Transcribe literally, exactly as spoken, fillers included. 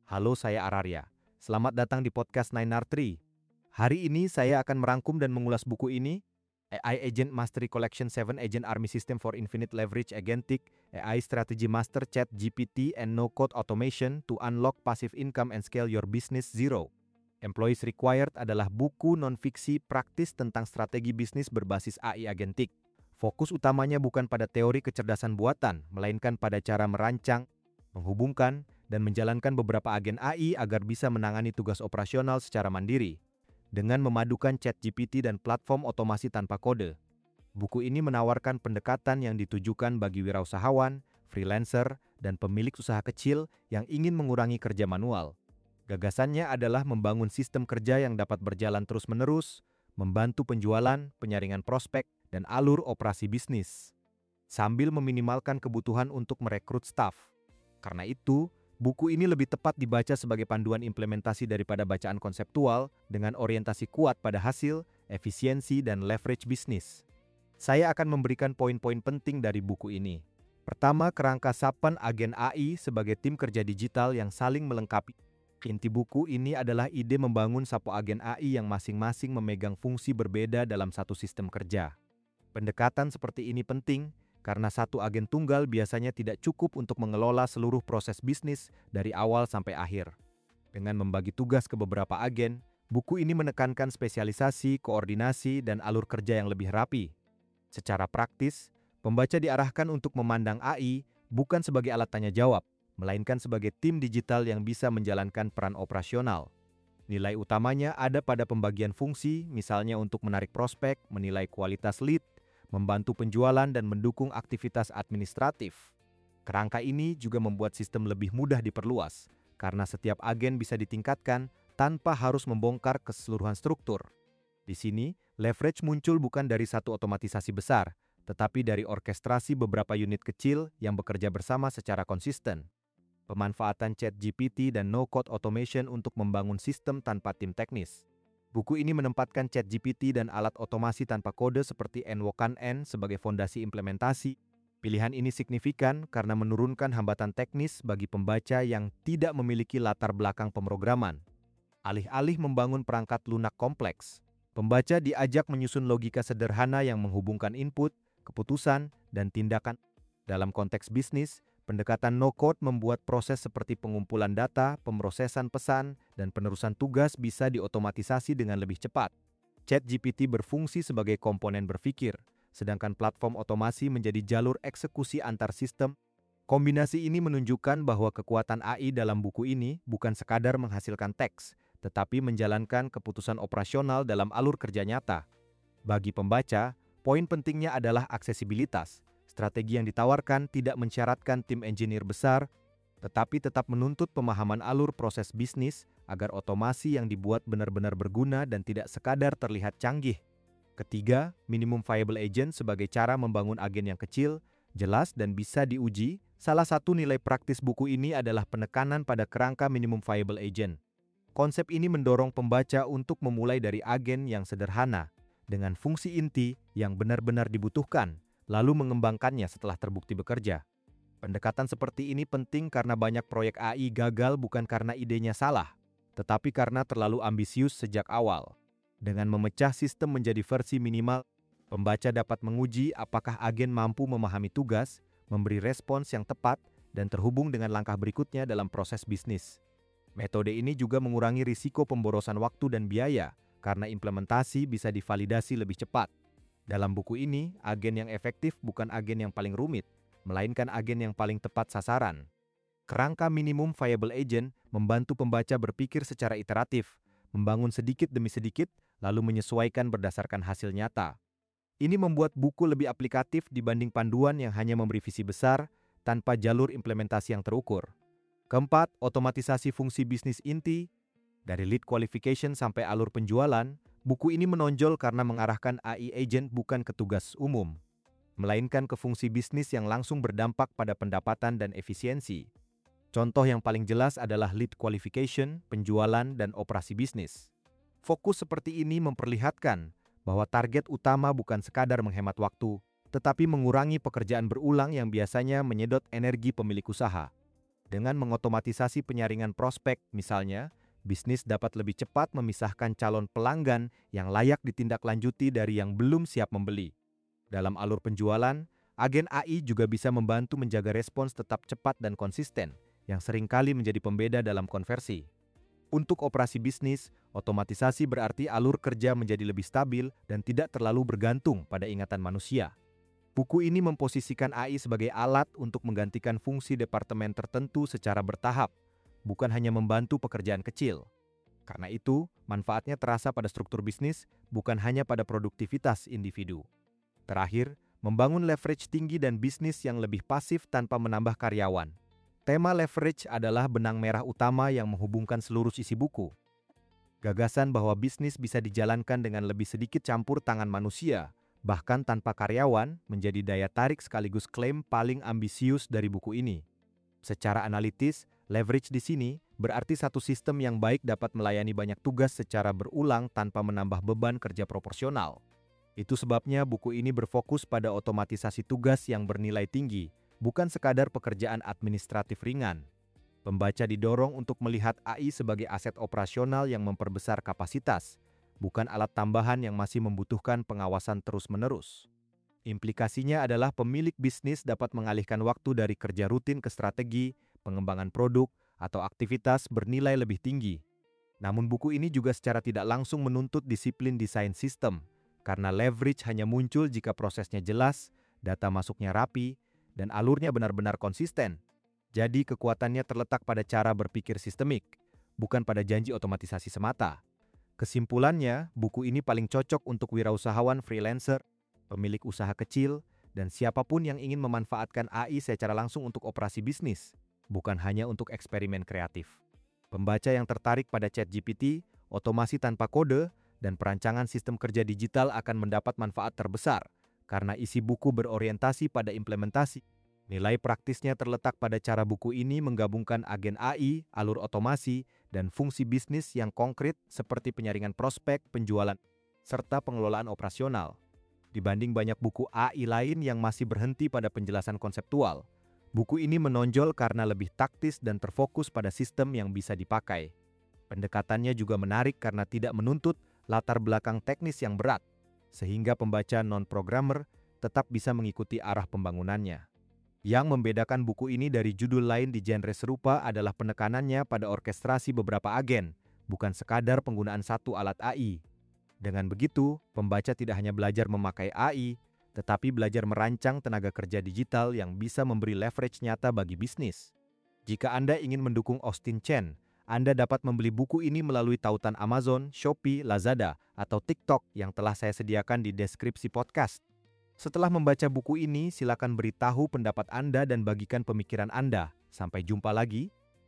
Halo, saya Ararya. Selamat datang di podcast Nine R Tree. Hari ini saya akan merangkum dan mengulas buku ini, A I Agent Mastery Collection seven Agent Army System for Infinite Leverage Agentic, A I Strategy Master Chat G P T and No-Code Automation to Unlock Passive Income and Scale Your Business Zero. Employees Required adalah buku non-fiksi praktis tentang strategi bisnis berbasis A I agentik. Fokus utamanya bukan pada teori kecerdasan buatan, melainkan pada cara merancang, menghubungkan, dan menjalankan beberapa agen A I agar bisa menangani tugas operasional secara mandiri. Dengan memadukan Chat G P T dan platform otomasi tanpa kode, buku ini menawarkan pendekatan yang ditujukan bagi wirausahawan, freelancer, dan pemilik usaha kecil yang ingin mengurangi kerja manual. Gagasannya adalah membangun sistem kerja yang dapat berjalan terus-menerus, membantu penjualan, penyaringan prospek, dan alur operasi bisnis, sambil meminimalkan kebutuhan untuk merekrut staf. Karena itu, buku ini lebih tepat dibaca sebagai panduan implementasi daripada bacaan konseptual dengan orientasi kuat pada hasil, efisiensi, dan leverage bisnis. Saya akan memberikan poin-poin penting dari buku ini. Pertama, kerangka Sapan Agen A I sebagai tim kerja digital yang saling melengkapi. Inti buku ini adalah ide membangun sapo agen A I yang masing-masing memegang fungsi berbeda dalam satu sistem kerja. Pendekatan seperti ini penting karena satu agen tunggal biasanya tidak cukup untuk mengelola seluruh proses bisnis dari awal sampai akhir. Dengan membagi tugas ke beberapa agen, buku ini menekankan spesialisasi, koordinasi, dan alur kerja yang lebih rapi. Secara praktis, pembaca diarahkan untuk memandang A I bukan sebagai alat tanya jawab, melainkan sebagai tim digital yang bisa menjalankan peran operasional. Nilai utamanya ada pada pembagian fungsi, misalnya untuk menarik prospek, menilai kualitas lead, membantu penjualan, dan mendukung aktivitas administratif. Kerangka ini juga membuat sistem lebih mudah diperluas, karena setiap agen bisa ditingkatkan tanpa harus membongkar keseluruhan struktur. Di sini, leverage muncul bukan dari satu otomatisasi besar, tetapi dari orkestrasi beberapa unit kecil yang bekerja bersama secara konsisten. Pemanfaatan Chat G P T dan No-Code Automation untuk membangun sistem tanpa tim teknis. Buku ini menempatkan Chat G P T dan alat otomasi tanpa kode seperti Nwokan N sebagai fondasi implementasi. Pilihan ini signifikan karena menurunkan hambatan teknis bagi pembaca yang tidak memiliki latar belakang pemrograman. Alih-alih membangun perangkat lunak kompleks, pembaca diajak menyusun logika sederhana yang menghubungkan input, keputusan, dan tindakan. Dalam konteks bisnis, pendekatan no-code membuat proses seperti pengumpulan data, pemrosesan pesan, dan penerusan tugas bisa diotomatisasi dengan lebih cepat. Chat G P T berfungsi sebagai komponen berpikir, sedangkan platform otomasi menjadi jalur eksekusi antar sistem. Kombinasi ini menunjukkan bahwa kekuatan A I dalam buku ini bukan sekadar menghasilkan teks, tetapi menjalankan keputusan operasional dalam alur kerja nyata. Bagi pembaca, poin pentingnya adalah aksesibilitas. Strategi yang ditawarkan tidak mensyaratkan tim engineer besar, tetapi tetap menuntut pemahaman alur proses bisnis agar otomasi yang dibuat benar-benar berguna dan tidak sekadar terlihat canggih. Ketiga, minimum viable agent sebagai cara membangun agen yang kecil, jelas, dan bisa diuji. Salah satu nilai praktis buku ini adalah penekanan pada kerangka minimum viable agent. Konsep ini mendorong pembaca untuk memulai dari agen yang sederhana, dengan fungsi inti yang benar-benar dibutuhkan, lalu mengembangkannya setelah terbukti bekerja. Pendekatan seperti ini penting karena banyak proyek A I gagal bukan karena idenya salah, tetapi karena terlalu ambisius sejak awal. Dengan memecah sistem menjadi versi minimal, pembaca dapat menguji apakah agen mampu memahami tugas, memberi respons yang tepat, dan terhubung dengan langkah berikutnya dalam proses bisnis. Metode ini juga mengurangi risiko pemborosan waktu dan biaya, karena implementasi bisa divalidasi lebih cepat. Dalam buku ini, agen yang efektif bukan agen yang paling rumit, melainkan agen yang paling tepat sasaran. Kerangka minimum viable agent membantu pembaca berpikir secara iteratif, membangun sedikit demi sedikit, lalu menyesuaikan berdasarkan hasil nyata. Ini membuat buku lebih aplikatif dibanding panduan yang hanya memberi visi besar tanpa jalur implementasi yang terukur. Keempat, otomatisasi fungsi bisnis inti. Dari lead qualification sampai alur penjualan, buku ini menonjol karena mengarahkan A I agent bukan ke tugas umum, melainkan ke fungsi bisnis yang langsung berdampak pada pendapatan dan efisiensi. Contoh yang paling jelas adalah lead qualification, penjualan, dan operasi bisnis. Fokus seperti ini memperlihatkan bahwa target utama bukan sekadar menghemat waktu, tetapi mengurangi pekerjaan berulang yang biasanya menyedot energi pemilik usaha. Dengan mengotomatisasi penyaringan prospek, misalnya, bisnis dapat lebih cepat memisahkan calon pelanggan yang layak ditindaklanjuti dari yang belum siap membeli. Dalam alur penjualan, agen A I juga bisa membantu menjaga respons tetap cepat dan konsisten, yang seringkali menjadi pembeda dalam konversi. Untuk operasi bisnis, otomatisasi berarti alur kerja menjadi lebih stabil dan tidak terlalu bergantung pada ingatan manusia. Buku ini memposisikan A I sebagai alat untuk menggantikan fungsi departemen tertentu secara bertahap, bukan hanya membantu pekerjaan kecil. Karena itu, manfaatnya terasa pada struktur bisnis, bukan hanya pada produktivitas individu. Terakhir, membangun leverage tinggi dan bisnis yang lebih pasif tanpa menambah karyawan. Tema leverage adalah benang merah utama yang menghubungkan seluruh isi buku. Gagasan bahwa bisnis bisa dijalankan dengan lebih sedikit campur tangan manusia, bahkan tanpa karyawan, menjadi daya tarik sekaligus klaim paling ambisius dari buku ini. Secara analitis, leverage di sini berarti satu sistem yang baik dapat melayani banyak tugas secara berulang tanpa menambah beban kerja proporsional. Itu sebabnya buku ini berfokus pada otomatisasi tugas yang bernilai tinggi, bukan sekadar pekerjaan administratif ringan. Pembaca didorong untuk melihat A I sebagai aset operasional yang memperbesar kapasitas, bukan alat tambahan yang masih membutuhkan pengawasan terus-menerus. Implikasinya adalah pemilik bisnis dapat mengalihkan waktu dari kerja rutin ke strategi, pengembangan produk, atau aktivitas bernilai lebih tinggi. Namun buku ini juga secara tidak langsung menuntut disiplin desain sistem, karena leverage hanya muncul jika prosesnya jelas, data masuknya rapi, dan alurnya benar-benar konsisten. Jadi kekuatannya terletak pada cara berpikir sistemik, bukan pada janji otomatisasi semata. Kesimpulannya, buku ini paling cocok untuk wirausahawan freelancer, pemilik usaha kecil, dan siapapun yang ingin memanfaatkan A I secara langsung untuk operasi bisnis, bukan hanya untuk eksperimen kreatif. Pembaca yang tertarik pada ChatGPT, otomasi tanpa kode, dan perancangan sistem kerja digital akan mendapat manfaat terbesar, karena isi buku berorientasi pada implementasi. Nilai praktisnya terletak pada cara buku ini menggabungkan agen A I, alur otomasi, dan fungsi bisnis yang konkret seperti penyaringan prospek, penjualan, serta pengelolaan operasional. Dibanding banyak buku A I lain yang masih berhenti pada penjelasan konseptual, buku ini menonjol karena lebih taktis dan terfokus pada sistem yang bisa dipakai. Pendekatannya juga menarik karena tidak menuntut latar belakang teknis yang berat, sehingga pembaca non-programmer tetap bisa mengikuti arah pembangunannya. Yang membedakan buku ini dari judul lain di genre serupa adalah penekanannya pada orkestrasi beberapa agen, bukan sekadar penggunaan satu alat A I. Dengan begitu, pembaca tidak hanya belajar memakai A I, tetapi belajar merancang tenaga kerja digital yang bisa memberi leverage nyata bagi bisnis. Jika Anda ingin mendukung Austin Chen, Anda dapat membeli buku ini melalui tautan Amazon, Shopee, Lazada, atau TikTok yang telah saya sediakan di deskripsi podcast. Setelah membaca buku ini, silakan beritahu pendapat Anda dan bagikan pemikiran Anda. Sampai jumpa lagi.